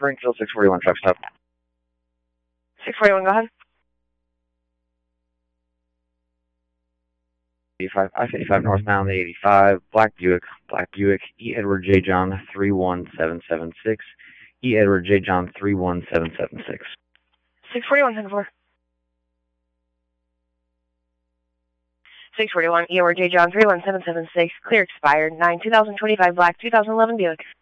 Springfield 641, truck stop. 641, go ahead. I-55 northbound, the 85, Black Buick, E. Edward J. John 31776, E. Edward J. John 31776. 641, 10-4. 641, E. Edward J. John 31776, clear expired, 9/2025, black 2011 Buick.